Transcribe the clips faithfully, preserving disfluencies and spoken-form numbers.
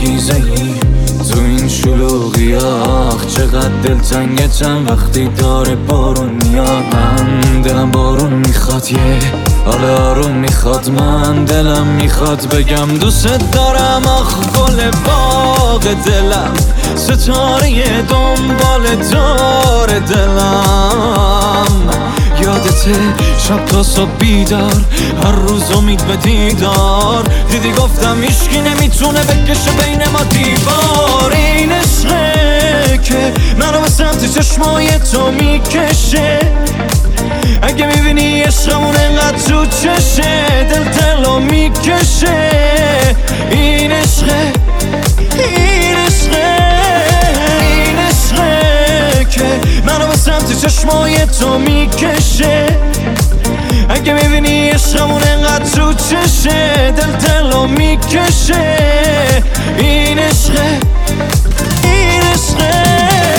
انگیزه ای تو این شلوغی آخ چقدر دلتنگه چند وقتی داره بارون میاد. من دلم بارون میخواد یه حال آروم میخواد. من دلم میخواد بگم دوست دارم آخ گل باغ دلم ستاره دنبال دار دلم. یادته شب تا صبح بیدار هر روز امید به دیدار. دیدی گفتم هیچکی نمیتونه بکشه بین ما دیوار. این عشقه که منو به سمت چشمای تو میکشه. اگه میبینی عشقمون انقدر تو چشه دل دلو میکشه. این عشقه این عشقه این عشقه که منو به سمت چشمای تو میکشه. اگه میبینی عشقمون انقدر تو چشه دل دلو میکشه. این عشقه این عشقه.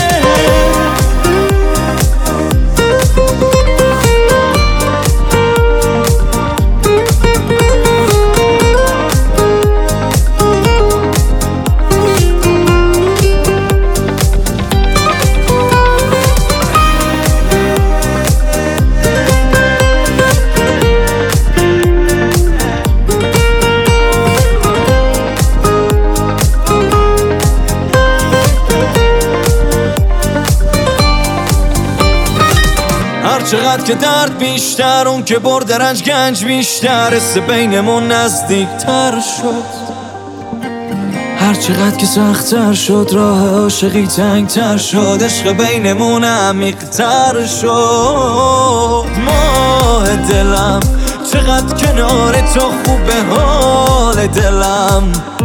چقدر که درد بیشتر اون که برد رنج گنج بیشتر. حس بینمون نزدیک تر شد هر چقدر که سخت‌تر شد. راه عاشقی تنگ تر شد عشق بینمون عمیق تر شد. ماه دلم چقدر کنار تو خوبه حال دلم.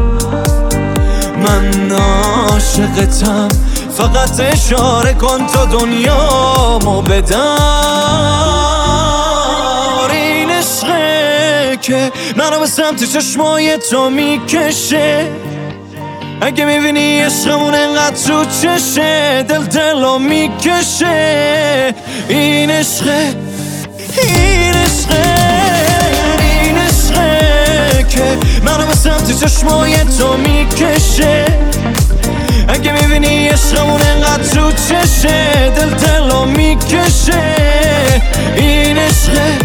من عاشقتم فقط اشاره کن تا دنیامو بدار. این عشقه که منو به سمت چشمای تو میکشه. اگه میبینی عشقمون انقدر تو چشه دل دلو میکشه. این عشقه این عشقه این عشقه که منو به سمت چشمای تو میکشه. اگه میبینی عشقمون انقدر تو چشه دل دلو میکشه. این عشقه